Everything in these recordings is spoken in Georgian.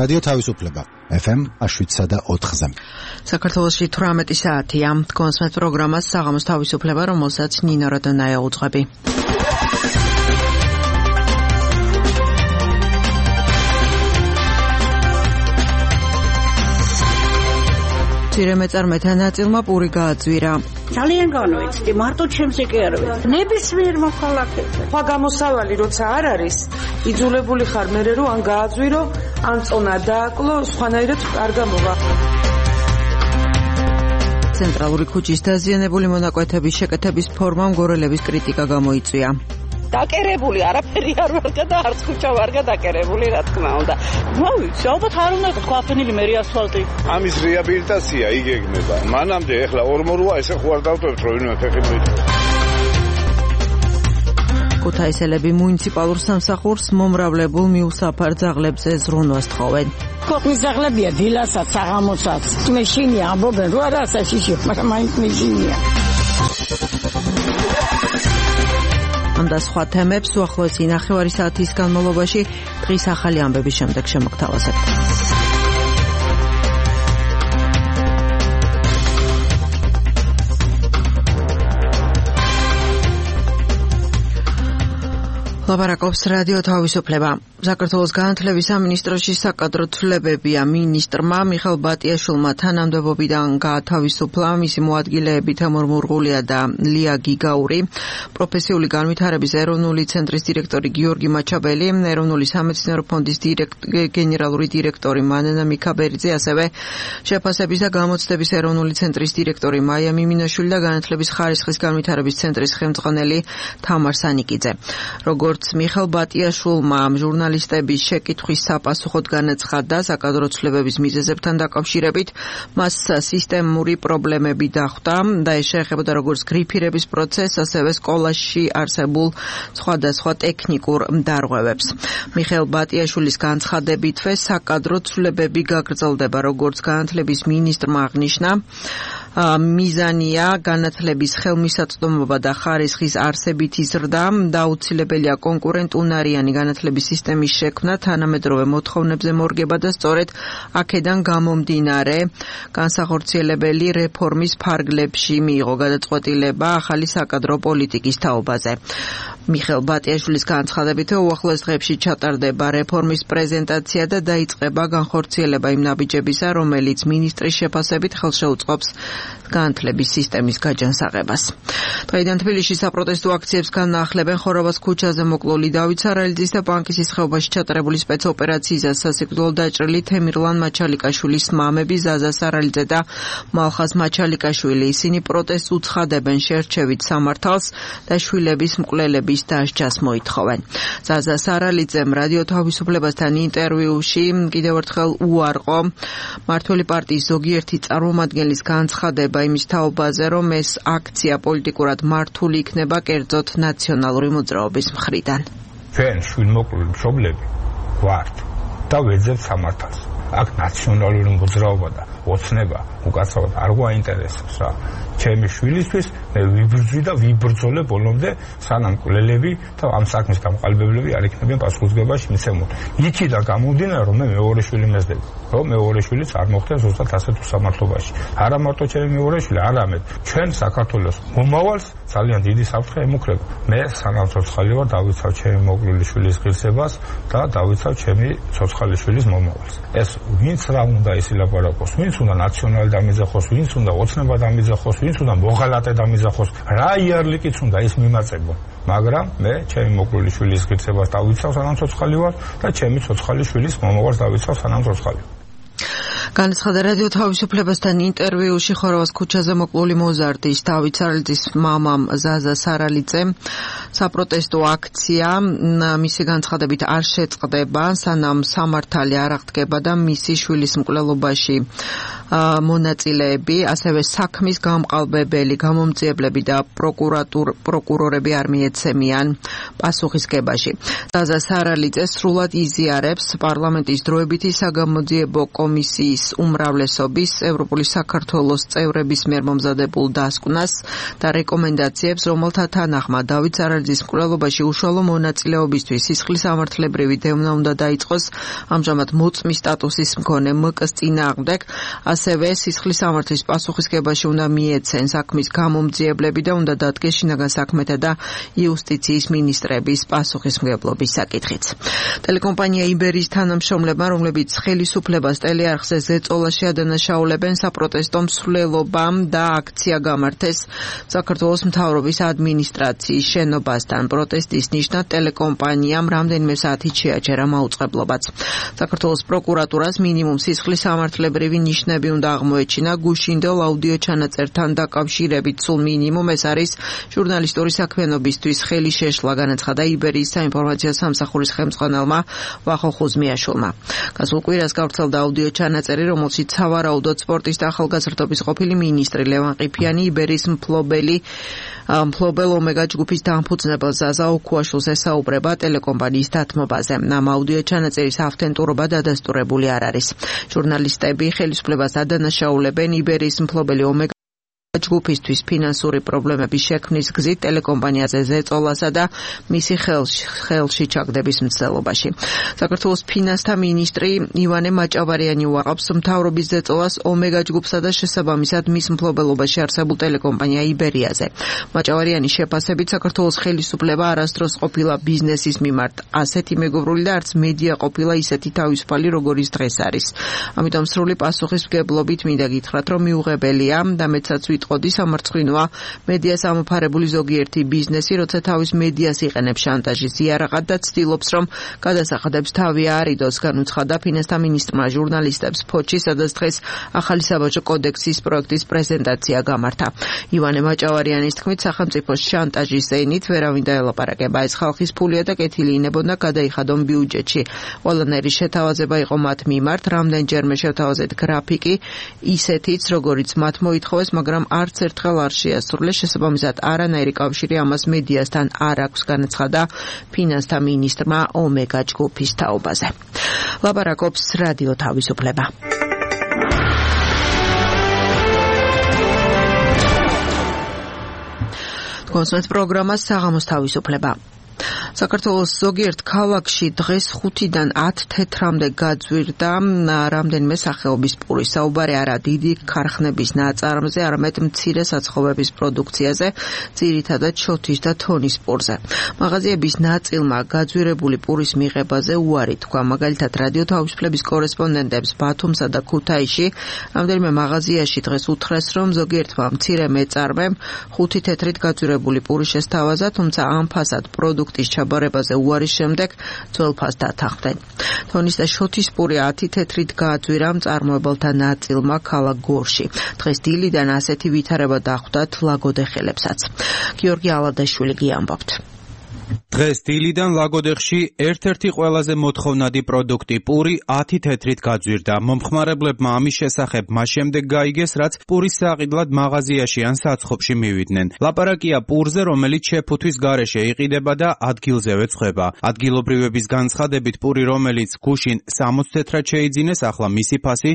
რადიო თავისუფლება FM 7.4-ზე. საქართველოში 18 საათია. კონსმეთ პროგრამას საღამოს თავისუფლება, რომელსაც ნინო როდონაია უძღვები. მცირე მეწარმეთა ნაწილმა პური გააძვირა. ძალიან განვიცდი, მარტო ჩემზე კი არ ვიცი. ნებისმიერ მოქალაქეზე. სხვა გამოსავალი როცა არ არის, იძულებული ხარ მერე რომ ან გააძვირო, ან წონა დააკლო, სხვანაირად არ გამოვა. ცენტრალური ქუჩის დაზიანებული მონაკვეთების შეკეთების ფორმამ გორელების კრიტიკა გამოიწვია. დაკერებული არაფერი არ ვარგა და არც ქუჩა ვარგა დაკერებული, რა თქმა უნდა. მოვიცი, ალბათ არ უნდა გვაფენილი მერი ასფალტი. ამის რეაბილიტაცია იგეგმება. მანამდე ეხლა ორმორუა ესე ხوار დავტოვებთ რომ ვინმე ფეხით. ქუთაისელები მუნიციპალურ სამსახურს მომრავლებულ მიუსაფარ ძაღლებზე ზრუნვას თხოვენ. ქვეყნის ძაღლებია დილასაც, საღამოსაც. მეშინია ამბობენ, რო არა საშიში, მაგრამ მაინც მეშინია. ამ და სხვა თემებს უახლოესი 9 საათის განმავლობაში დღის ახალი ამბების შემდეგ შემოგთავაზებთ. ლაპარაკობს რადიო თავისუფლება. საქართველოს განათლების სამინისტროში საკადრო ცვლილებებია. მინისტრმა მიხეილ ბატიაშვილმა თანამდებობიდან გაათავისუფლა. მისი მოადგილეებით მურმურღულია და ლია გიგაური, პროფესიული განვითარების ეროვნული ცენტრის დირექტორი გიორგი მაჩაბელი, ეროვნული სამეცნიერო ფონდის გენერალური დირექტორი მანანა მიქაბერიძე, ასევე შეფასების და გამოცდების ეროვნული ცენტრის დირექტორი მაია მიმინაშვილი და განათლების ხარისხის განვითარების ცენტრის ხელმძღვანელი თამარ სანიკიძე. როგორც მიხეილ ბატიაშვილმა ჟურნალისტების შეკითხვის საპასუხოდ განაცხადა, საკადრო ცვლილებების მიზეზებთან დაკავშირებით მას სისტემური პრობლემები დახვდა და ეს შეეხებოდა როგორც გრიფირების პროცესს, ასევე სკოლაში არსებულ სხვადასხვა ტექნიკურ დარღვევებს. მიხეილ ბატიაშვილის განცხადებითვე საკადრო ცვლილებები გაგრძელდება, როგორც განათლების მინისტრმა აღნიშნა. მიზანია განათლების ხელმისაწვდომობა და ხარისხის არსებითი ზრდა და აუცილებელია კონკურენტუნარიანი განათლების სისტემის შექმნა, თანამედროვე მოთხოვნებზე მორგება და სწორედ აქედან გამომდინარე განსახორციელებელი რეფორმის ფარგლებში მიიღო გადაწყვეტილება ახალი საკადრო პოლიტიკის თაობაზე. მიხეილ ბატიაშვილის განცხადებით უახლოეს დღეებში ჩატარდება რეფორმის პრეზენტაცია და დაიწყება განხორციელება იმ ნაბიჯებისა, რომელიც მინისტრის შეფასებით ხელშეუწყობს განათლების სისტემის გაჯანსაღებას. დღეიდან თბილისში საპროტესტო აქციებს განაახლებენ ხორაბას ქუჩაზე მოკლული დავით სარალიძის და პანკისის ხეობაში ჩატარებული სპეცოპერაციისას სასიკვდილო დაჭრილი თემირლან მაჩალიკაშვილის მამები ზაზა სარალიძე და მალხაზ მაჩალიკაშვილი. ისინი პროტესტს უცხადებენ შერჩევით სამართალს და შვილების მკვლელების დასჯას მოითხოვენ. ზაზა სარალიძემ რადიო თავისუფლებასთან ინტერვიუში კიდევ ერთხელ უარყო მმართველი პარტიის ზოგიერთი წარმომადგენლის განცხადება იმის თაობაზე, რომ ეს აქცია პოლიტიკურად მართული იქნება კერძოდ ნაციონალური მოძრაობის მხრიდან. ჩვენ შვილმოკლული მშობლები ვართ და ვეძებთ სამართალს. აქ ნაციონალური მოძრაობა და ოცნება უკაცრავად არ გვაინტერესებს რა. ჩემი შვილისთვის მე ვიბრძვი და ვიბრძოლე ბოლომდე, სანამ მკვლელები და ამ საქმის დამყალიბებლები არ იქნებიან პასუხისმგებაში მიცემული. იქიდან გამომდინარე, რომ მე მეორე შვილი მეზდები, რომ მეორე შვილიც არ მოხდეს ზუსტად ასეთ უსამართლობაში. არა მარტო ჩემი მეორე შვილი, არამედ ჩვენ საქართველოს მომავალს ძალიან დიდი საფრთხე ემუქრება. მე სანამ ცოცხალი ვარ, დავიცავ ჩემი მოკლული შვილის ღირსებას და დავიცავ ჩემი ცოცხალი შვილის მომავალს. ეს ვინც რა უნდა ისილაპარაკოს, ვინც უნდა ნაციონალი დამიძახოს, ვინც უნდა ოცნება დამიძახოს, ვინც უნდა მოღალატე დამიძახოს, რა იარლიკიც უნდა ის მიმაწებო. მაგრამ მე ჩემი მოკლული შვილის ღირსებას დავიცავ სანამ ცოცხალი ვარ და ჩემი ცოცხალი შვილის მომავალს დავიცავ სანამ ცოცხალი ვარ. განაცხადა რადიო თავისუფლებასთან ინტერვიუში ხოროვას ქუჩაზე მოკლული მოზარდის დავით სარალიძის მამამ ზაზა სარალიძემ. საპროტესტო აქცია მისი განცხადებით არ შეწყდება, სანამ სამართალი არ აღდგება და მისი შვილის მკვლელობაში მონაწილეები, ასევე საქმის გამყალბებელი, გამომძიებლები და პროკურორები არ მიეცემიან პასუხისგებაში. ზაზა სარალიძე სრულად იზიარებს პარლამენტის დროებითი საგამოძიებო კომისიის უმრავლესობის ევროპული საქართველოს წევრების მიერ მომზადებულ დასკვნას და რეკომენდაციებს, რომელთა თანახმად დავით სარალიძის მკვლელობაში უშუალო მონაწილეობისთვის სისხლის სამართლებრივი დევნა უნდა დაიწყოს ამჟამად მოწმის სტატუსის მქონე ՄԿ-ს წინააღმდეგ, ასევე სისხლის სამართლის პასუხისგებაში უნდა მიეცენ საქმის გამომძიებლები და უნდა დადგეს შინაგან საქმეთა და იუსტიციის მინისტრების პასუხისმგებლობის საკითხიც. ტელეკომპანია იბერის თანამშრომლებმა, რომლებიც ხელისუფლებას ტელეარხზე ზეწოლაში ადანაშაულებენ, საპროტესტო მსვლელობამ და აქცია გამართეს საქართველოს მთავრობის ადმინისტრაციის შენობასთან. პროტესტის ნიშნად ტელეკომპანიამ რამდენიმე საათით შეაჩერა მაუწყებლობაც. საქართველოს პროკურატურას მინიმუმ სისხლის სამართლებრივი ნიშნები უნდა აღმოეჩინა გუშინდელ აუდიო ჩანაწერთან დაკავშირებით. სულ მინიმუმ ეს არის ჟურნალისტური საქმიანობისთვის ხელი შეშლა, განაცხადა იბერიის საინფორმაციო სამსახურის ხელმძღვანელმა ვახო ხუზმიაშვილმა. გასულ კვირას გავრცელდა აუდიო ჩანაწერი, რომელშიც სავარაუდოდ სპორტის და ახალგაზრდობის ყოფილი მინისტრი ლევან ყიფიანი იბერიის მფლობელ ომეგა ჯგუფის დამფუძნებელ ზაზა ოქუაშვილს ესაუბრება ტელეკომპანიის დათმობაზე. ამ აუდიო ჩანაწერის ავთენტურობა დადასტურებული არ არის. ჟურნალისტები ხელისუფლებას ადანაშაულებენ იბერიის მფლობელი ომეგა ჯგუფისთვის ფინანსური პრობლემების შექმნის გზით ტელეკომპანიაზე ზეწოლასა და მისი ხელში ჩაგდების მცდელობაში. საქართველოს ფინანსთა მინისტრი ივანე მაჭავარიანი უარყოფს მთავრობის ზეწოლას ომეგა ჯგუფსა და შესაბამისად მის მფლობელობაში არსებულ ტელეკომპანია იბერიაზე. მაჭავარიანის შეფასებით საქართველოს ხელისუფლება არასდროს ყოფილა ბიზნესის მიმართ ასეთი მეგობრული და არც მედია ყოფილა ისეთი თავისუფალი, როგორიც დღეს არის. ამიტომ სრული პასუხისმგებლობით მინდა გითხრათ, რომ მიუღებელია და მეცაც ყოდი სამარცხვინოა მედიას ამოფარებული ზოგიერთი ბიზნესი, როცა თავის მედიას იყენებს შანტაჟის იარაღად და ცდილობს, რომ გადასახადებს თავი არიდოს, განუცხადა ფინანსთა მინისტრმა ჟურნალისტებს ფოჩი, სადაც დღეს ახალი საბაჟო კოდექსის პროექტის პრეზენტაცია გამართა. ივანე მაჭავარიანის თქმით, სახელმწიფოს შანტაჟის ზეინით ვერავინ დაელაპარაკება. ეს ხალხის ფულია და კეთილი ინებოდა გადაიხადონ ბიუჯეტში. ყველანაირი შეთავაზება იყო მათ მიმართ, რამდენჯერმე შევთავაზეთ გრაფიკი ისეთიც, როგორიც მათ მოითხოვეს, მაგრამ არც ერთხელ არ შეასრულეს, შესაბამისად არანაირი კავშირი ამას მედიასთან არ აქვს, განაცხადა ფინანსთა მინისტრმა ომეგა ჯგუფის თაობაზე. ლაპარაკობს რადიო თავისუფლება. კონსერტ პროგრამა საღამოს თავისუფლება. საქართველოს ზოგიერთ ქალაქში დღეს 5-დან 10 თეთრამდე გაძვირდა რამდენიმე სახეობის პური. საუბარი არა დიდი ქარხნების ნაწარმზე, არამედ მცირე საცხოვების პროდუქციაზე, ძირითადად შოთის და თონის პურზე. მაღაზიების ნაწილმა გაძვირებული პურის მიღებაზე უარი თქვა. მაგალითად, რადიო თავისუფლების კორესპონდენტებს ბათუმსა და ქუთაისში რამდენიმე მაღაზიაში დღეს უთხრეს, რომ ზოგიერთმა მცირე მეწარმემ 5 თეთრით გაძვირებული პური შესთავაზა, თუმცა ამ ფასად პროდუქტის ჩაბარებაზე უარის შემდეგ ძველ-ფასს დათანხმდნენ. თონის და შოთის პური 10 თეთრით გააძვირა მწარმოებელთა ნაწილმა ქალაქ გორში. დღეს დილიდან ასეთი ვითარება დახვდათ ლაგოდეხელებსაც. გიორგი ალადაშვილი გიამბობთ. დღეს დილიდან ლაგოდეხში ერთ-ერთი ყველაზე მოთხოვნადი პროდუქტი პური 10 თეთრით გაძვირდა. მომხმარებლებმა ამის შესახებ მას შემდეგ გაიგეს, რაც პურის საყიდლად მაღაზიაში ან საცხობში მივიდნენ. ლაპარაკია პურზე, რომელიც შეფუთვის გარეშე იყიდება და ადგილზევე ცხება. ადგილობრივების განცხადებით, პური, რომელიც გუშინ 60 თეთრად შეიძინეს, ახლა მისი ფასი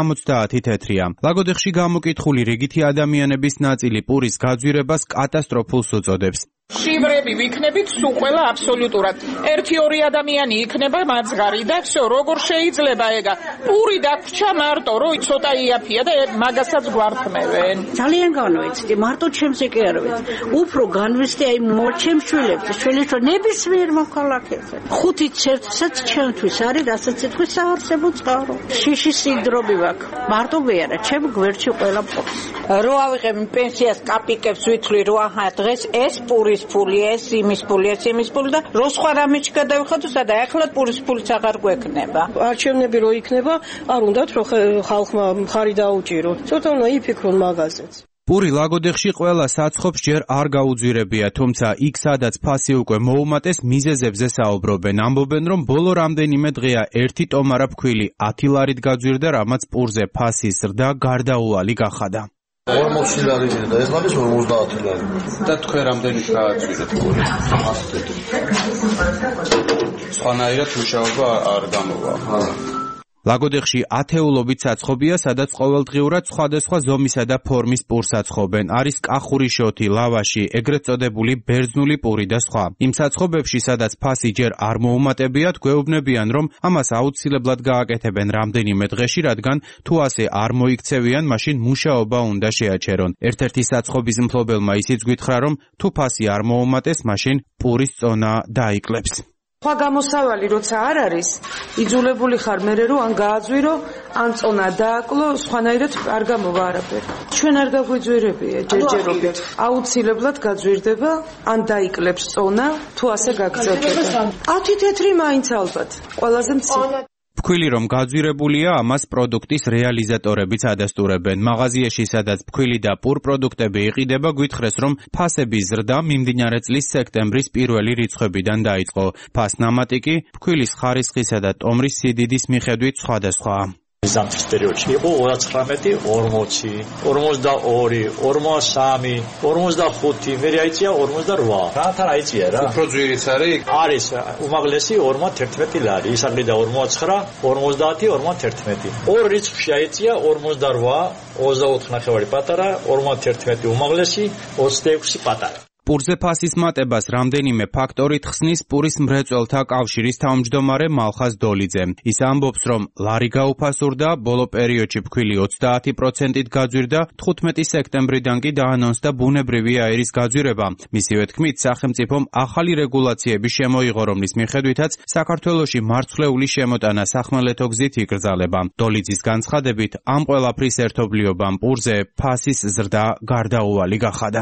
70 თეთრია. ლაგოდეხში გამოკითხული რიგითი ადამიანების ნაწილი პურის გაძვირებას კატასტროფულს უწოდებს. შივრები ვიქნებით სულ ყველა აბსოლუტურად. 1-2 ადამიანი იქნება მაძღარი და всё, როგორ შეიძლება ეგა? პური დაგვრჩა მარტო, რომ ცოტა იაფია და მაგასაც გვართმევენ. ძალიან განვიცდი, მარტო ჩემზე კი არ ვიცი. უფრო განვიცდი აი ჩემს შვილებს რომ ნებისმიერ მოქალაქეზე. 5 ცერცსაც ჩემთვის არის, რასაც იტყვის საარსებო წყარო. შიში სინდრომი მაქვს. მარტო მე არა, ჩემ გვერდში ყველა პოს. რო ავიღებ პენსიას კაპიკებს ვითვლი, რო აჰა დღეს ეს პური ფული ეს იმის ფული და რო სხვა რამეჩ გადავიხადო, სადა ახლა პურის ფულიც აღარ გვექნება. არჩევნები რო იქნება, არ უნდათ რომ ხალხმა მხარი დაუჭიროთ. ცოტა უნდა იფიქრონ მაგაზეც. პური ლაგოდეხში ყველა საცხობს ჯერ არ გაუძვირებია, თუმცა იქ სადაც ფასი უკვე მოუმატეს, მიზეზებზე საუბრობენ. ამბობენ, რომ ბოლო რამდენიმე დღეა ერთი ტომარა ფქვილი 10 ლარით გაძვირდა, რამაც პურზე ფასის ზრდა გარდაუვალი გახადა. 40 ლარი და ეს არის 50 ლარი. და თქვენ რამდენით გააძვირეთ პური? სხვანაირად მუშაობა არ გამოვა. ლაგოდეხში ათეულობით საცხობია, სადაც ყოველდღიურად სხვადასხვა ზომისა და ფორმის პურს აცხობენ. არის კახური შოთი, ლავაში, ეგრეთ წოდებული ბერძნული პური და სხვა. იმ საცხობებში, სადაც ფასი ჯერ არ მოუმატებიათ, გვეუბნებიან, რომ ამას აუცილებლად გააკეთებენ რამდენიმე დღეში, რადგან თუ ასე არ მოიქცევიან, მაშინ მუშაობა უნდა შეაჩერონ. ერთ-ერთი საცხობის მფლობელმა ისიც გითხრა, რომ თუ ფასი არ მოუმატეს, მაშინ პურის წონა დაიკლებს. სხვა გამოსავალი როცა არ არის, იძულებული ხარ მერე რომ ან გააძვირო, ან წონა დააკლო, სხვანაირად არ გამოვა არაფერი. ჩვენ არ გაგვიძვირებია ჯერჯერობით. აუცილებლად გაძვირდება, ან დაიკლებს წონა, თუ ასე გაგრძელდება. 10 თეთრი მაინც ალბათ, ყველაზე მცირე. ფქვილი რომ გაძვირებულია, ამას პროდუქტის რეალიზატორებიც ადასტურებენ. მაღაზიაში, სადაც ფქვილი და პურ პროდუქტები იყიდება, გვითხრეს, რომ ფასების ზრდა მიმდინარე წლის სექტემბრის პირველი რიცხვებიდან დაიწყო. ფასნამატი კი ფქვილის ხარისხისა და ტომრის სიდიდის მიხედვით სხვადასხვაა. ზამთრის პერიოდში იყო 39, 40, 42, 43, 45, მე აიწია 48. რათან აიწია რა? უფრო ძვირიც არის? არის უმაღლესი 51 ლარი, ისარგლიდა 49, 50, 51. ორ რიცხვში აიწია 48, 24 ნახევარი პატარა, 51 უმაღლესი, 26 პატარა. პურზე ფასის მატებას რამდენიმე ფაქტორით ხსნის პურის მრეწველთა კავშირის თავმჯდომარე მალხაზ დოლიძე. ის ამბობს, რომ ლარი გაუფასურდა, ბოლო პერიოდში ფქვილი 30%-ით გაძვირდა, 15 სექტემბრიდან კი დაანონსდა ბუნებრივი აირის გაძვირება. მისივე თქმით, სახელმწიფომ ახალი რეგულაციები შემოიღო, რომლის მიხედვითაც საქართველოში მარცვლეული შემოტანა სახმელეთო გზით იკრძალება. დოლიძის განცხადებით, ამ ყველაფრის ერთობლიობამ პურზე ფასის ზრდა გარდაუვალი გახადა.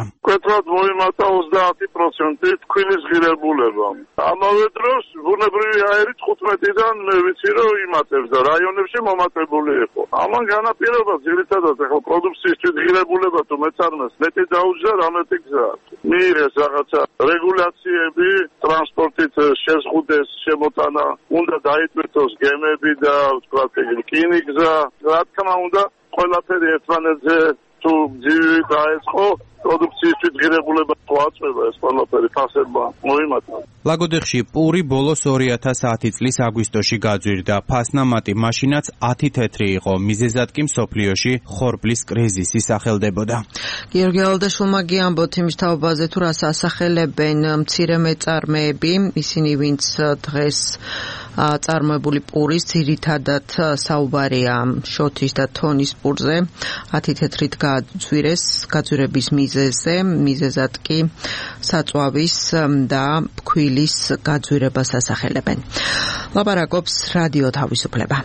30% თქვილის ღირებულება. ამავე დროს ბუნებრივი აირი 15-დან მე ვიცი რომ იმატებს და რაიონებში მომატებული იყო. ამან განაპირობა ძირითადად ახლა პროდუქციის ღირებულება თუ მეწარმეს მეტი დაუჯდა რამეთი გზა. მიიღეს რაღაცა რეგულაციები, ტრანსპორტით შეზღუდეს შემოტანა, უნდა დაიტვირთოს გემები და თქვა რკინიგზა. რა თქმა უნდა, ყველაფერი ერთმანეთზე თუ ძირი დაეწყო პროდუქციის ღირებულება თვალწება ეს ყველაფერი ფასებმა მოიმატა. ლაგოდეხში პური ბოლოს 2010 წლის აგვისტოში გაძვირდა. ფასნამატი მაშინაც 10 თეთრი იყო. მიზეზად კი მსოფლიოში ხორბლის კრიზისი სახელდებოდა. გიორგი ალდაშვილმა გიამბოთ იმის თაობაზე თუ რას ასახელებენ მცირე მეწარმეები, ისინი ვინც დღეს წარმოებული პურის ძირითადად საუბარია შოთის და თონის პურზე 10 თეთრით გაძვირების მიზეზად კი საწვავის და ფქვილის გაძვირებას ასახელებენ. ლაპარაკობს რადიო თავისუფლება.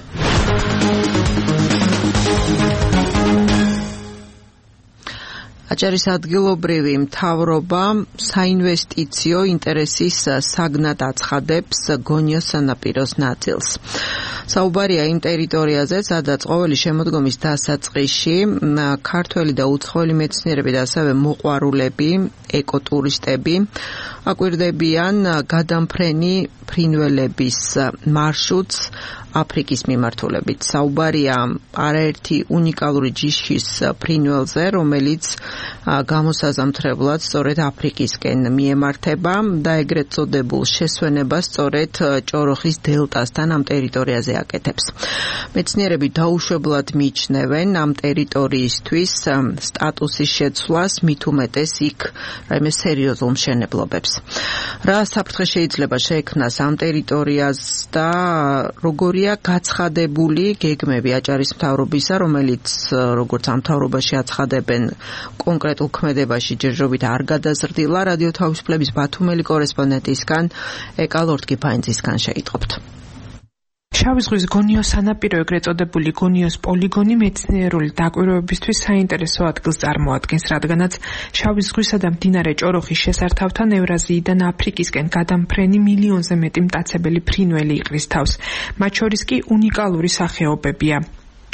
აჭარის ადგილობრივი მთავრობა საინვესტიციო ინტერესის საგნად აცხადებს გონიოს სანაპიროს ნაწილს. საუბარია იმ ტერიტორიაზე, სადაც ყოველი შემოდგომის დასაწყისში ქართველი და უცხოელი მეცნიერები და ასევე მოყვარულები, ეკოტურისტები აკვირდებიან გადამფრენი ფრინველების მარშრუტს აფრიკის მიმართულებით. საუბარია არაერთი უნიკალური ჯიშის ფრინველზე, რომელიც გამოსაზამთრებლად სწორედ აფრიკისკენ მიემართება და ეგრეთ წოდებულ შესვენებას სწორედ ჭოროხის დელტასთან ამ ტერიტორიაზე აკეთებს. მეცნიერები დაუშვებლად მიიჩნევენ ამ ტერიტორიისთვის სტატუსის შეცვლას, მით უმეტეს იქ რაიმე სერიოზულ მშენებლობებს. რა საფრთხე შეიძლება შეექმნას ამ ტერიტორიას და როგორია გაცხადებული გეგმები აჭარის მთავრობისა, რომელიც როგორც ამ მთავრობაში აცხადებენ კონკრეტულ ქმედებაში ჯერჯერობით არ გადაზრდილა. რადიო თავისუფლების ბათუმელი კორესპონდენტისგან ეკალორტკი ფაინცისგან შეიტყობთ. შავი ზღვის გონიოს სანაპირო, ეგრეთ წოდებული გონიოს პოლიგონი მეცნიერული დაკვირვებისთვის საინტერესო ადგილს წარმოადგენს, რადგანაც შავი ზღვისა და მდინარე ჭოროხის შესართავთან ევრაზიიდან აფრიკისკენ გადამფრენი მილიონზე მეტი მტაცებელი ფრინველი იყრის თავს. მათ შორის კი უნიკალური სახეობებია.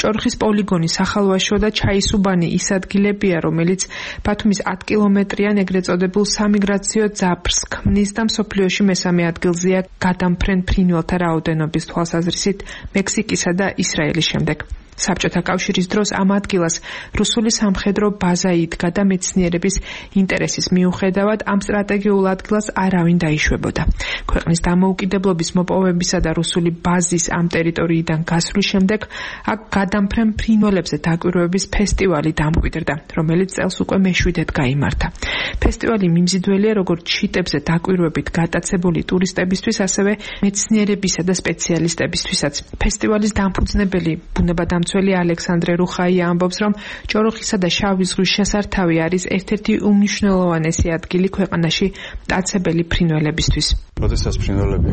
ჭორხის პოლიგონი, სახალვაშო და ჩაისუბანი ის ადგილებია, რომელიც ბათუმის 10 კილომეტრიან ეგრეთ წოდებულ სამიგრაციო ძაფრს ქმნის და მსოფლიოში მესამე ადგილზეა გადამფრენ ფრინველთა რაოდენობის თვალსაზრისით მექსიკისა და ისრაელის შემდეგ. საბჭოთა კავშირის დროს ამ ადგილას რუსული სამხედრო ბაზა იდგა და მეცნიერების ინტერესის მიუხედავად ამ სტრატეგიულ ადგილას არავინ დაიშვებოდა. ქვეყნის დამოუკიდებლობის მოპოვებისა და რუსული ბაზის ამ ტერიტორიიდან გასვლის შემდეგ აქ გადამფრენ ფრინველებზე დაკვირვების ფესტივალი დამკვიდრდა, რომელიც წელს უკვე მე-7-ად გაიმართა. ფესტივალი მიმზიდველია როგორც ჩიტებზე დაკვირვებით გატაცებული ტურისტებისთვის, ასევე მეცნიერებისა და სპეციალისტებისთვისაც. ფესტივალის დამფუძნებელი ბუნებადამცველი ალექსანდრე რუხაია ამბობს, რომ ჭოროხისა და შავი ზღვის შესართავი არის ერთ-ერთი უმნიშვნელოვანესი ადგილი ქვეყანაში მტაცებელი ფრინველებისთვის. როდესაც ფრინველები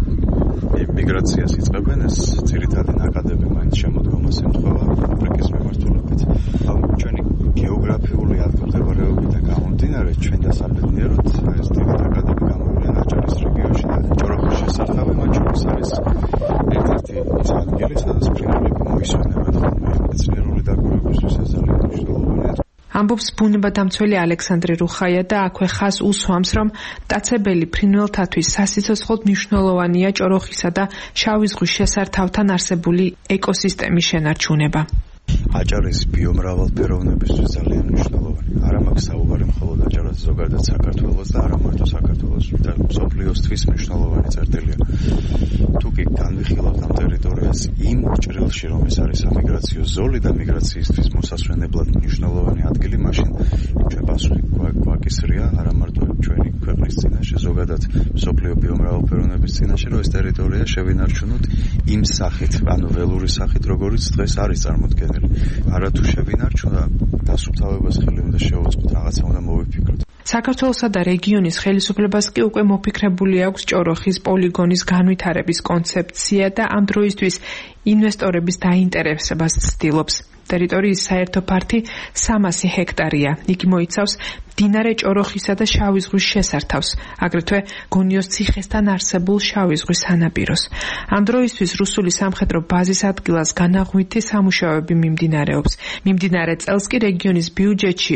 მიგრაციას იწყებენ, ეს ძირითადი ნაკადები მაინც შემოდგომას ემთხვევა აფრიკის მიმართულებით. ჩვენი გეოგრაფიული ადგილმდებარეობიდან გამომდინარე, ჩვენ დასაბედნიეროდ ეს დიდი ნაკადები გამოვიდა აჭარის რეგიონში და ჭოროხის შესართავი მათ შორის არის ერთ-ერთი ის ადგილი, სადაც ფრინველები მოისვენებენ. მეცნიერული დაკვირვებისთვის ეს ძალიან მნიშვნელოვანია. ამბობს ბუნებადამცველი ალექსანდრე რუხაია და აქვე ხაზს უსვამს, რომ მტაცებელი ფრინველთათვის სასიცოცხლოდ მნიშვნელოვანია ჭოროხისა და შავი ზღვის შესართავთან არსებული ეკოსისტემის შენარჩუნება. აჭარის ბიომრავალფეროვნებისთვის ძალიან მნიშვნელოვანი. არა მაქვს საუბარი მხოლოდ აჭარას, ზოგადად საქართველოს და არა მარტო საქართველოს, და მსოფლიოსთვის მნიშვნელოვანი წერტილია. თუ კი განვიხილავთ ამ ტერიტორიას იმ ჭრილში, რომ ეს არის სამიგრაციო ზოლი და მიგრაციისთვის მოსასვენებლად მნიშვნელოვანი ადგილი, მაშინ ჩვენ პასუხი გვაკისრია არა მარტო ჩვენი ქვეყნის წინაშე, ზოგადად მსოფლიო ბიომრავალფეროვნების წინაშე, რომ ეს ტერიტორია შევინარჩუნოთ იმ სახით, ანუ ველური სახით, როგორიც დღეს არის წარმოდგენილი. არათუ შევინარჩუნა, დასუფთავებას ხელი უნდა შევუწყოთ, რაღაცა უნდა მოვიფიქროთ. საქართველოსა და რეგიონის ხელისუფლებას კი უკვე მოფიქრებული აქვს ჭოროხის პოლიგონის განვითარების კონცეფცია და ამ დროისთვის ინვესტორების დაინტერესებას ცდილობს. ტერიტორიის საერთო ფართი 300 ჰექტარია. იგი მოიცავს მდინარე ჭოროხისა და შავი ზღვის შესართავს, აგრეთვე გონიოს ციხესთან არსებულ შავი ზღვის სანაპიროს. ამ დროისთვის რუსული სამხედრო ბაზის ადგილას განაღვიძი სამუშაოები მიმდინარეობს. მიმდინარე წელს კი რეგიონის ბიუჯეტში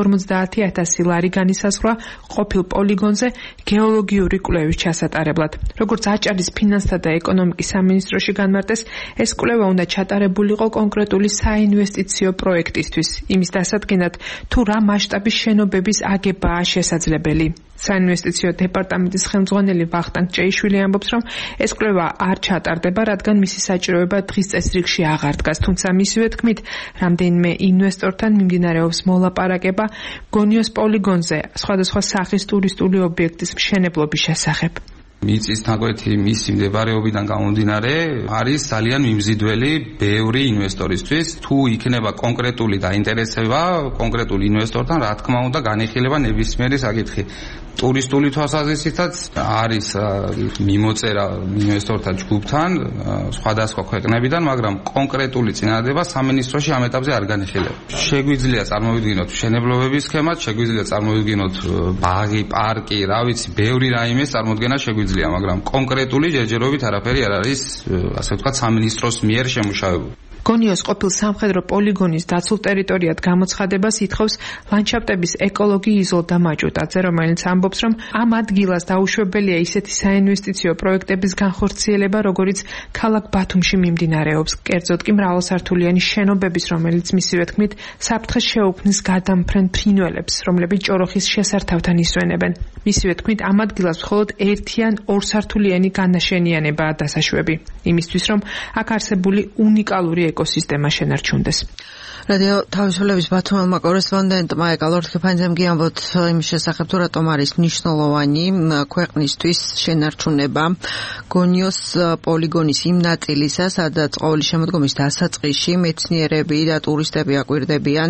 250,000 ლარი განისაზღვრა ყოფილ პოლიგონზე გეოლოგიური კვლევის ჩასატარებლად. როგორც აჭარის ფინანსთა და ეკონომიკის სამინისტროში განმარტეს, ეს კვლევა უნდა ჩატარებულიყო კონკრეტული საინვესტიციო პროექტისთვის, იმის დასადგენად, თუ რა მასშტაბის შენობების აგებაა შესაძლებელი. საინვესტიციო დეპარტამენტის ხელმძღვანელი ვახტანგ ჭეიშვილი ამბობს, რომ ეს კვლევა არ ჩატარდება, რადგან მისი საჭიროება დღის წესრიგში აღარ დგას, თუმცა მისივე თქმით, რამდენიმე ინვესტორთან მიმდინარეობს მოლაპარაკება გონიოს პოლიგონზე სხვადასხვა სახის ტურისტული ობიექტის მშენებლობის შესახებ. მიწის ნაკვეთი მისი მდებარეობიდან გამომდინარე არის ძალიან მიმზიდველი ბევრი ინვესტორისთვის. თუ იქნება კონკრეტული დაინტერესება კონკრეტულ ინვესტორთან, რა თქმა უნდა, განიხილება ნებისმიერი საკითხი. ტურისტული თვალსაზრისითაც არის მიმოწერა ინვესტორთა ჯგუფთან სხვადასხვა ქვეყნებიდან, მაგრამ კონკრეტული წინადადება სამინისტროში ამ ეტაპზე არ განიხილება. შეგვიძლია წარმოვიდგინოთ მშენებლობების სქემას, შეგვიძლია წარმოვიდგინოთ ბაღი, პარკი, რა ვიცი, ბევრი რაიმეს წარმოდგენა შეგვიძლია, მაგრამ კონკრეტული ჯერჯერობით არაფერი არ არის, ასე ვთქვათ, სამინისტროს მიერ შემუშავებული. გონიოს ყოფილ სამხედრო პოლიგონის დაცულ ტერიტორიად გამოცხადებას ითხოვს ლანდშაფტების ეკოლოგი იზოლდა მაჭუტაძე, რომელიც ამბობს, რომ ამ ადგილას დაუშვებელია ისეთი საინვესტიციო პროექტების განხორციელება, როგორიც ქალაქ ბათუმში მიმდინარეობს. კერძოდ კი მრავალსართულიანი შენობების, რომელიც მისივე თქმით საფრთხეს შეუქმნის გადამფრენ ფრინველებს, რომლებიც ჭოროხის შესართავთან ისვენებენ. მისივე თქმით, ამ ადგილას მხოლოდ ერთი ან ორსართულიანი განაშენიანებაა დასაშვები, იმისთვის რომ აქ არსებული უნიკალური ეკოსისტემა შენარჩუნდეს. რადიო თავისუფლების ბათუმელმა კორესპონდენტმა ეკალორ თქიფანიძემ გიამბოთ იმის შესახებ, თუ რატომ არის მნიშვნელოვანი ქვეყნისთვის შენარჩუნება გონიოს პოლიგონის იმ ნაწილისა, სადაც ყოველი შემოდგომის დასაწყისში მეცნიერები და ტურისტები აკვირდებიან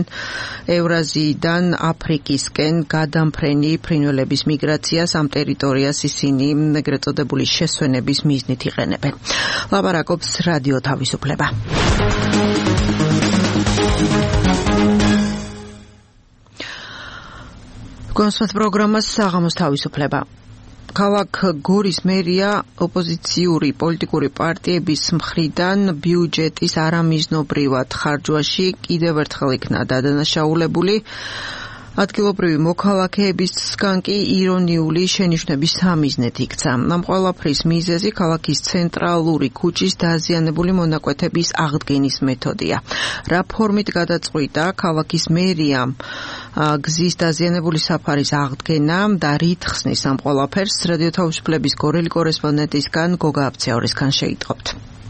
ევრაზიიდან აფრიკისკენ გადამფრენი ფრინველების მიგრაციას. ამ ტერიტორიას ისინი ეგრეთ წოდებული შესვენების მიზნით იყენებენ. ლაპარაკობს რადიო თავისუფლება. გონსმათ პროგრამას საღამოს თავისუფლება. ქალაქ გორის მერია ოპოზიციური პოლიტიკური პარტიების მხრიდან ბიუჯეტის არამიზნობრივად ხარჯვაში კიდევ ერთხელ იქნა დადანაშაულებული. ადგილობრივი მოქალაქეებისგან კი ირონიული შენიშვნების სამიზნედ იქცა. ამ ყველაფრის მიზეზი ქალაქის ცენტრალური ქუჩის დაზიანებული მონაკვეთების აღდგენის მეთოდია. რა ფორმით გადაწყვიტა ქალაქის მერიამ გზის დაზიანებული საფარის აღდგენა და რით ხსნის ამ ყველაფერს, რადიო თავისუფლების გორელი კორესპონდენტისგან გოგა აბცეორისგან შეიტყობთ.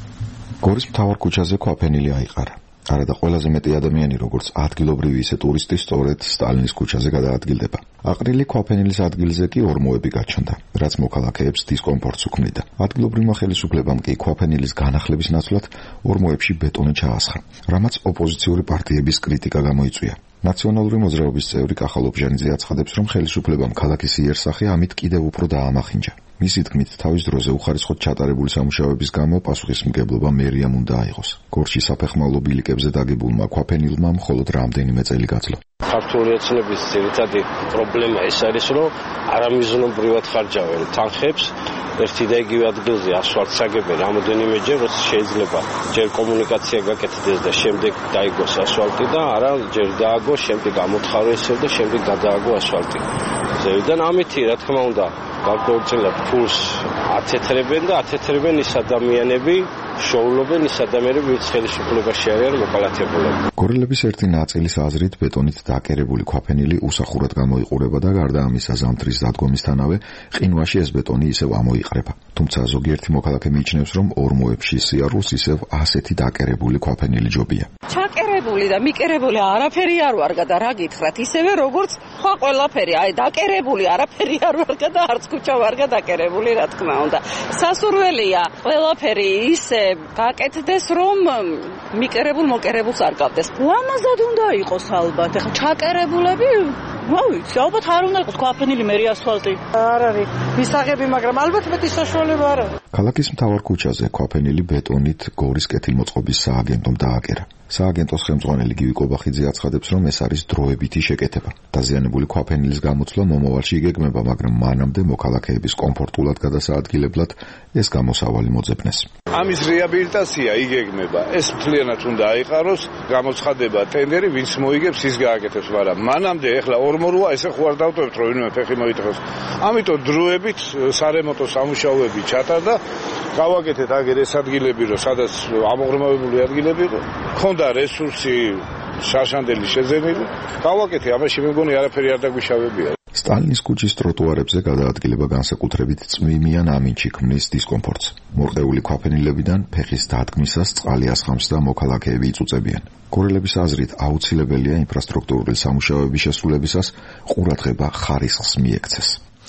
გორის მთავარ ქუჩაზე ქვაფენილი აიყარა. არადა ყველაზე მეტი ადამიანი როგორც ადგილობრივი ისე ტურისტი სწორედ სტალინის ქუჩაზე გადაადგილდება. აყრილი ქვაფენილის ადგილზე კი ორმოები გაჩნდა, რაც მოქალაქეებს დისკომფორტს უქმნიდა. ადგილობრივმა ხელისუფლებამ კი ქვაფენილის განახლების ნაცვლად ორმოებში ბეტონი ჩაასხა, რამაც ოპოზიციური პარტიების კრიტიკა გამოიწვია. ნაციონალური მოძრაობის წევრი კახალ ობჟანიძე აცხადებს, რომ ხელისუფლებამ ქალაქის იერსახე ამით კიდევ უფრო დაამახინჯა. მისი თქმით, თავის დროზე უხარისხოდ ჩატარებული სამუშაოების გამო პასუხისმგებლობა მერიამ უნდა აიღოს. გორში საფეხმავლო ბილიკებზე დაგებულმა ქვაფენილმა მხოლოდ რამდენიმე წელი გაძლო. ქართული ოცნების ძირითადი პრობლემა ეს არის, რომ არამიზნობრივად ხარჯავენ თანხებს ერთი და იგივე ადგილზე ასფალტს აგებენ რამოდენიმეჯერ, როცა შეიძლება ჯერ კომუნიკაცია გაკეთდეს და შემდეგ დაიგოს ასფალტი და არა ჯერ დააგო, შემდეგ ამოთხარო ესე და შემდეგ გადააგო ასფალტი. ზევიდან ამითი, რა თქმა უნდა, გარკვეულწილად ფულს ათეთრებენ და ათეთრებენ ის ადამიანები, შოულობენ ის ადამიანები, ვინც ხელისუფლებაში არიან მოკალათებულები. გორილების ერთი ნაწილის აზრით ბეტონით დაკერებული ქვაფენილი usახურად გამოიყურება და გარდა ამისა ზამთრის დადგომისთანავე ყინვაში ეს ბეტონი ისევ ამოიყრება. თუმცა ზოგიერთი მოქალაქე მიიჩნევს, რომ ორმოებში სიარულს ისევ ასეთი დაკერებული ქვაფენილი ჯობია. ჩაკერებული და მიკერებული არაფერი არ ვარგა და რა გითხრათ, ისევე როგორც ხო ყველაფერი, აი დაკერებული არაფერი არ ვარგა და არც ქუჩა ვარგა დაკერებული, რა თქმა უნდა. სასურველია ყველაფერი ისე გაკეთდეს, რომ მიკერებულ მოკერებულს არ გავდეს. ლამაზად უნდა იყოს ალბათ. ეხლა ჩაკერებულები ვიცი, ალბათ არ უნდა იყოს ქვაფენილი მერი ასფალტი. არ არის მისაღები, მაგრამ ალბათ მეტი საშუალება არ არის. ქალაქის მთავარ ქუჩაზე ქვაფენილი ბეტონით გორის კეთილმოწყობის სააგენტომ დააკერა. სააგენტოს ხელმძღვანელი გივი კობახიძე აცხადებს, რომ ეს არის დროებითი შეკეთება. დაზიანებული ქვაფენილის გამოცვლა მომავალში იგეგმება, მაგრამ მანამდე მოქალაქეების კომფორტულად გადასაადგილებლად ეს გამოსავალი მოძებნეს. ამის რეაბილიტაცია იგეგმება. ეს მთლიანად უნდა აიყაროს, გამოცხადება ტენდერი, ვინც მოიგებს, ის გააკეთებს, მაგრამ მანამდე ეხლა ორმორუა, ესე ხო არ დავტოვებთ, რომ ვინმე ფეხი მოიტეხოს. ამიტომ დროებით სარემონტო სამუშაოები ჩატარდა. გავაკეთეთ აგერ ეს ადგილები, რომ სადაც ამოღრმავებული ადგილები იყო. ქონდა რესურსი შაშანდელი შეძენილი. გავაკეთე, ამაში მე მგონი არაფერი არ დაგვიშავებია. სტალინის ქუჩის ტროტუარებზე გადაადგილება განსაკუთრებით წვიმიან ამინჩი ქმნის დისკომფორტს. მორყეული ქვაფენილებიდან ფეხის დადგმისას წყალი ასხამს და მოქალაქეები იწუწებიან. გორილების აზრით აუცილებელია ინფრასტრუქტურული სამუშაოების შესრულებისას ყურადღება ხარისხს მიექცეს.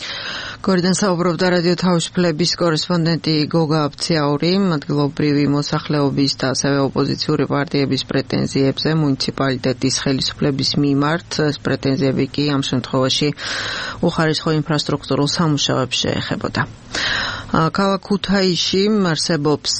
გორიდან საუბრობდა რადიო თავისუფლების კორესპონდენტი გოგა აბცეორი. ადგილობრივი მოსახლეობის და ასევე ოპოზიციური პარტიების პრეტენზიებზე მუნიციპალიტეტის ხელისუფლების მიმართ ეს პრეტენზიები კი ამ შემთხვევაში უხარისხო ინფრასტრუქტურულ სამუშაოებს შეეხებოდა. ქალაქ ქუთაისში არსებობს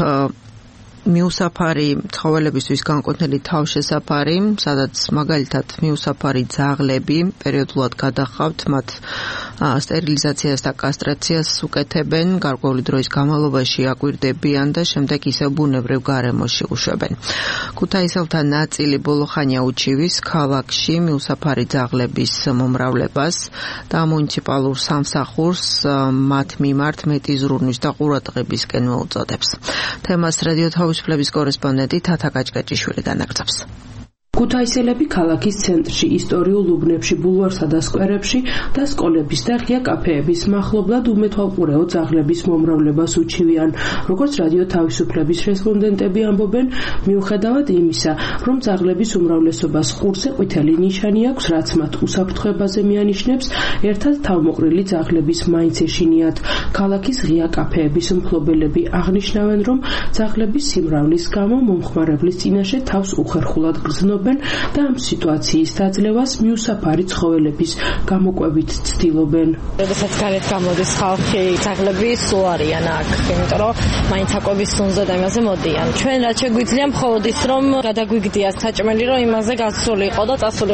მიუსაფარი ცხოველებისთვის განკუთვნილი თავშესაფარი, სადაც მაგალითად მიუსაფარი ძაღლები პერიოდულად გადახავთ, მათ სტერილიზაციას და კასტრაციას უკეთებენ, გარკვეული დროის განმავლობაში აკვირდებიან და შემდეგ ისევ ბუნებრივ გარემოში უშვებენ. ქუთაისელთა ნაწილი ბოლო ხანია უჩივის ქალაქში მიუსაფარი ძაღლების მომრავლებას და მუნიციპალურ სამსახურს მათ მიმართ მეტი ზრუნვის და ყურადღებისკენ მოუწოდებს. თემას რადიო თავისუფლების კორესპონდენტი თათა კაჭკაჭიშვილი განაგრძობს. ქუთაისელები ქალაქის ცენტრში, ისტორიულ უბნებში, ბულვარსა და სკვერებში და სკოლების და ღია კაფეების მახლობლად უმეთვალყურეო ძაღლების მომრავლებას უჩივიან. როგორც რადიო თავისუფლების რესპონდენტები ამბობენ, მიუხედავად იმისა, რომ ძაღლების უმრავლესობას ყურზე ყვითელი ნიშანი აქვს, რაც მათ უსაფრთხოებაზე მიანიშნებს, ერთად თავმოყრილი ძაღლების მაინც ეშინიათ. ქალაქის ღია კაფეების მფლობელები აღნიშნავენ, რომ ძაღლების სიმრავლის გამო მომხმარებლის წინაშე თავს უხერხულად გრძნობენ და ამ სიტუაციის დაძლევას მიუსაფარი ცხოველების გამოკვებით ცდილობენ. როდესაც გარეთ გამოდის ხალხი, ძაღლები სულ არიან აქ, იმიტომ რომ მაინც აკვების სუნზე და იმაზე მოდიან. ჩვენ რაც შეგვიძლია მხოლოდ ის, რომ გადაგვიგდიათ საჭმელი, რომ იმაზე გასულიყო და წასულიყო.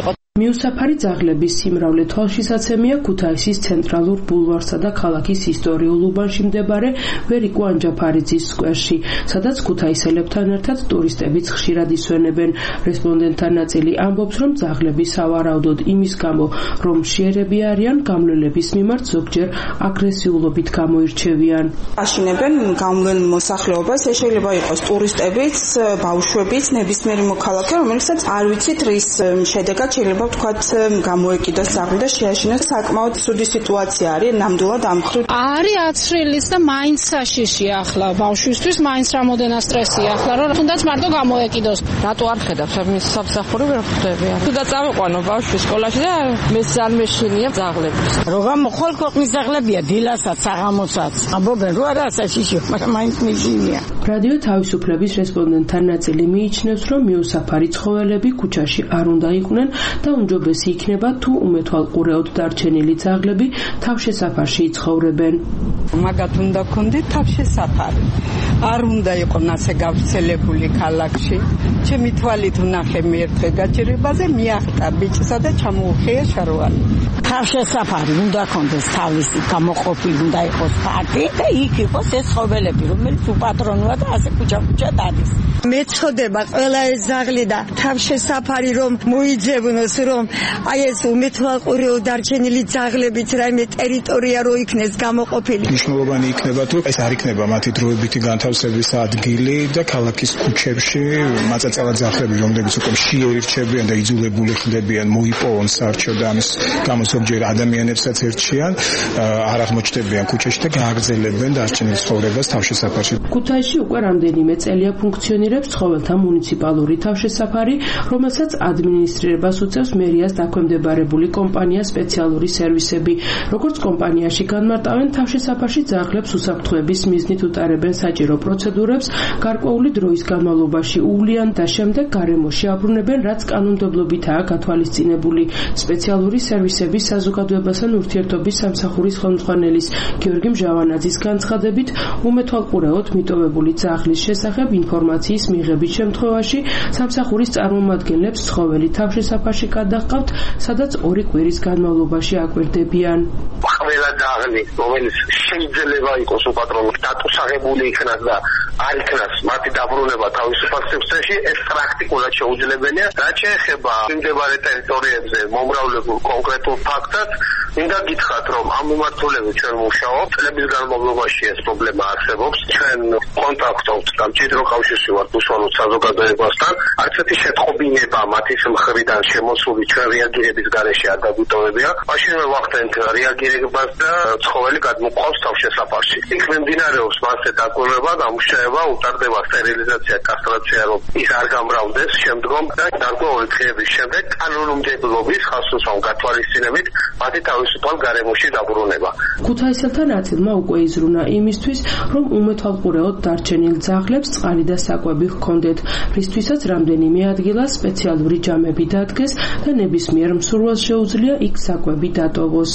მიუსაფარი ძაღლების სიმრავლე თვალშისაცემია ქუთაისის ცენტრალურ ბულვარსა და ქალაქის ისტორიულ უბანში მდებარე ვერიკო ანჯაფარიძის სკვერში, სადაც ქუთაისელებთან ერთად ტურისტებიც ხშირად ისვენებენ. რესპონდენტთა ნაწილი ამბობს, რომ ძაღლები სავარაუდოდ იმის გამო, რომ მშიერები არიან, გამლელების მიმართ ზოგჯერ აგრესიულობით გამოირჩევიან. აშინებენ გამლელ მოსახლეობას, ეს შეიძლება იყოს ტურისტებიც, ბავშვებიც, ნებისმიერი მოქალაქე, რომელსაც არ ვიცით რის შედეგად შეიძლება ვთქვათ გამოეკიდოს ძაღლი და შეაშინოს. საკმაოდ ცუდი სიტუაცია არის, ნამდვილად ამხრივ. არის აცრილის და მაინც საშიში ახლა ბავშვისთვის, მაინც რამოდენა სტრესი ახლა, რომ თუნდაც მარტო გამოეკიდოს. რატო არ ხედავს მის სამსახური ვერ ხვდებიან. თუნდაც წავიყვანო ბავშვი სკოლაში და მეც არ მეშინია ძაღლებს. როგორ მხოლოდ ქვეყნის ძაღლებია, დილასაც, საღამოსაც. ამბობენ რომ არა საშიში, მაგრამ მაინც მეშინია. რადიო თავისუფლების რესპონდენტთა ნაწილი მიიჩნევს, რომ მიუსაფარი ცხოველები ქუჩაში არ უნდა იყვნენ და უმჯობესი იქნება თუ უმეთვალყურეოდ დარჩენილი ძაღლები თავშესაფარში იცხოვრებენ. მაგათ უნდა გქონდეთ თავშესაფარი. არ უნდა იყოს ასე გავრცელებული ქალაქში. ჩემი თვალით ვნახე მე ერთხელ გაჭირებაზე, მიახტა ბიჭსა და ჩამოუხია შარვალი. თავშესაფარი უნდა გქონდეს თავისი გამოყოფილი უნდა იყოს ფართი და იქ იყოს ეს ცხოველები, რომელიც უპატრონოა და ასე ქუჩა-ქუჩა დადის. მეწოდება ყველა ეს ძაღლი და თავშესაფარი რომ მოიძებნოს, რომ აი ეს უმეთვალყურეო დარჩენილი ძაღლებიც რაიმე ტერიტორია რო იქნეს გამოყოფილი. მნიშვნელოვანი იქნება თუ ეს არ იქნება მათი დროებითი განთავსების ადგილი და ქალაქის ქუჩებში მაწაწელა ძაღლები, რომლებიც უკვე მშიერი რჩებიან და იძულებული ხდებიან მოიპოვონ სარჩო და ამის გამო ზოგჯერ ადამიანებსაც ერჩიან, არ აღმოჩნდებიან ქუჩაში და გააგრძელებენ დარჩენილ ცხოვრებას თავშესაფარში. ქუთაისში უკვე რამდენიმე წელია ფუნქციონირებს ცხოველთა მუნიციპალური თავშესაფარი, რომელსაც ადმინისტრირებას უწევს მერიას დაქვემდებარებული კომპანია სპეციალური სერვისები. როგორც კომპანიაში განმარტავენ, თავშესაფარში ძაღლებს უსაფრთხოების მიზნით უტარებენ საჭირო პროცედურებს, გარკვეული დროის განმავლობაში უვლიან და შემდეგ გარემოში აბრუნებენ, რაც კანონმდებლობითაა გათვალისწინებული. სპეციალური სერვისების საზოგადოებასთან ურთიერთობის სამსახურის ხელმძღვანელის გიორგი მჟავანაძის განცხადებით, უმეთვალყურეოდ მიტოვებული ძაღლის შესახებ ინფორმაციის მიღების შემთხვევაში სამსახურის წარმომადგენლებს ცხოველი თავშესაფარში გადაჰყავთ, სადაც 2 კვირის განმავლობაში აკვირდებიან. ყველა ძაღლი, რომელიც შეიძლება იყოს უპატრონო დატუსაღებული იქნას და არ იქნას მათი დაბრუნება თავისუფალ სივრცეში, ეს პრაქტიკულად შეუძლებელია. რაც შეეხება მიმდებარე ტერიტორიებზე მომრავლებულ კონკრეტულ ფაქტად, მინდა გითხრათ, რომ ამ მიმართულებით ჩვენ მუშაობთ. წლების განმავლობაში ეს პრობლემა არსებობს. ჩვენ კონტაქტობთ და მჭიდრო კავშირში ვართ უშუალოდ საზოგადოებასთან. არც ერთი შეტყობინება მათის მხრიდან შემოსული ჩვენ რეაგირების გარეშე არ დაგვიტოვებია. მაშინვე ვახდენთ რეაგირებას და ცხოველი გადმოყავს თავშესაფარში. იქ მიმდინარეობს მასზე დაკვირვება, დამუშავება, უტარდება სტერილიზაცია, კასტრაცია, რომ ის არ გამრავლდეს შემდგომ და გარკვეული დღეების შემდეგ კანონმდებლობის ხასოსავ გათვალისწინებით მათი თავისუფალ გარემოში დაბრუნება. ქუთაისელთა ნაწილმა უკვე იზრუნა იმისთვის, რომ უმეთვალყურეოდ დარჩენილ ძაღლებს წყალი და საკვები ჰქონდეთ, რისთვისაც რამდენიმე ადგილას სპეციალური ჯამები დადგეს და ნებისმიერ მსურველს შეუძლია იქ საკვები დატოვოს.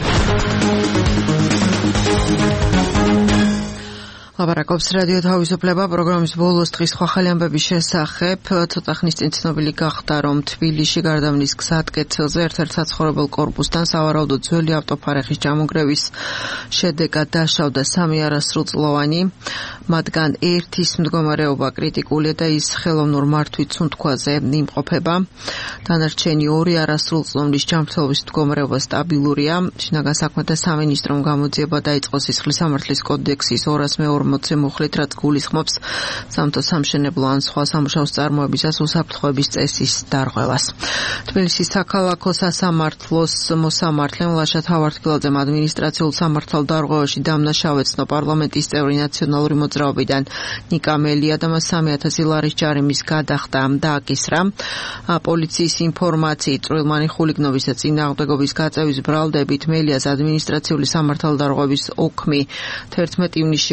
ლაპარაკობს რადიო თავისუფლება პროგრამის ბოლოს დღის სხვა ხელი ამბების შესახებ. ცოტა ხნის წინ ცნობილი გახდა, რომ თბილისში გარდამნის გზატკეცილზე ერთ-ერთ საცხოვრებელ კორპუსთან სავარაუდოდ ძველი ავტოფარეხის ჩამონგრევის შედეგად დაშავდა 3 არასრულწლოვანი. მათგან ერთის მდგომარეობა კრიტიკულია და ის ხელოვნურ მართვით სუნთქვაზე იმყოფება. დანარჩენი 2 არასრულწლოვნის ჯანმრთელობის მდგომარეობა სტაბილურია. შინაგან საქმეთა სამინისტრომ გამოძიება დაიწყო სისხლის სამართლის კოდექსის 240 მუხლით, რაც გულისხმობს სამთო სამშენებლო ან სხვა სამუშაოს წარმოებისას უსაფრთხოების წესის დარღვევას. თბილისის საქალაქო სასამართლოს მოსამართლემ ლაშა თავართკილაძემ ადმინისტრაციულ სამართალ დარღვევაში დამნაშავე ცნო პარლამენტის წევრი ნაციონალური მოძრაობიდან ნიკა მელია და მას 3,000 ლარის ჯარიმის გადახდა დააკისრა. პოლიციის ინფორმაციით წვრილმანი ხულიგნობის და წინააღმდეგობის გაწევის ბრალდებით მელიას ადმინისტრაციული სამართალ დარღვევის ოქმი 11 ივნისს შეუდგინა.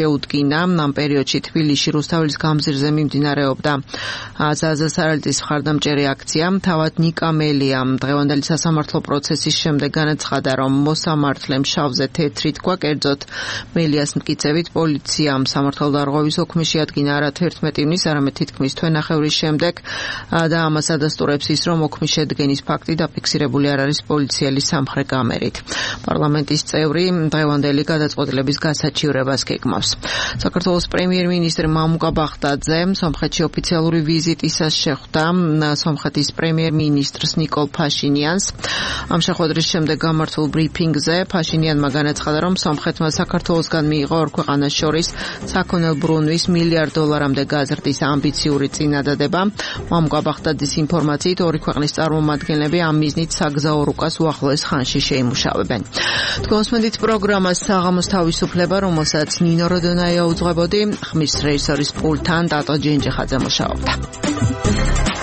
წინა ამ პერიოდში თბილისში რუსთაველის გამზირზე მიმდინარეობდა ზაზა სარალტის მხარდამჭერი აქცია. თავად ნიკა მელიამ დღევანდელი სასამართლო პროცესის შემდეგ განაცხადა, რომ მოსამართლემ შავზე თეთრით გვაკერძოთ. მელიას მტკიცებით პოლიციამ სამართალდარღვევის ოქმი შეადგინა არა 11 ივნის, არამედ თითქმის თვენახევრის შემდეგ და ამას ადასტურებს ის, რომ ოქმის შედგენის ფაქტი დაფიქსირებული არ არის პოლიციელი სამხრე კამერით. პარლამენტის წევრი დღევანდელი გადაწყვეტილების გასაჩივრებას გეგმავს. საქართველოს პრემიერ-მინისტრი მამუკა ბახტაძე სომხეთში ოფიციალური ვიზიტისას შეხვდა სომხეთის პრემიერ-მინისტრს ნიკოლ ფაშინიანს. ამ შეხვედრის შემდეგ გამართულ ბრიფინგზე ფაშინიანმა განაცხადა, რომ სომხეთმა საქართველოსგან მიიღო ორ ქვეყანას შორის საქონელ ბრუნვის $1 მილიარდამდე გაზრდის ამბიციური წინადადება. მამუკა ბახტაძის ინფორმაციით ორი ქვეყნის წარმომადგენლები ამ მიზნით საგზაო რუკას უახლოეს ხანში შეიმუშავებენ. თქვენს მედით პროგრამას საღამოს თავისუფლება, რომელსაც ნინო როდონაია უძღვებოდი, ხმის რეჟისორის პულტთან ტატო ჯენჯეხაძე მუშაობდა.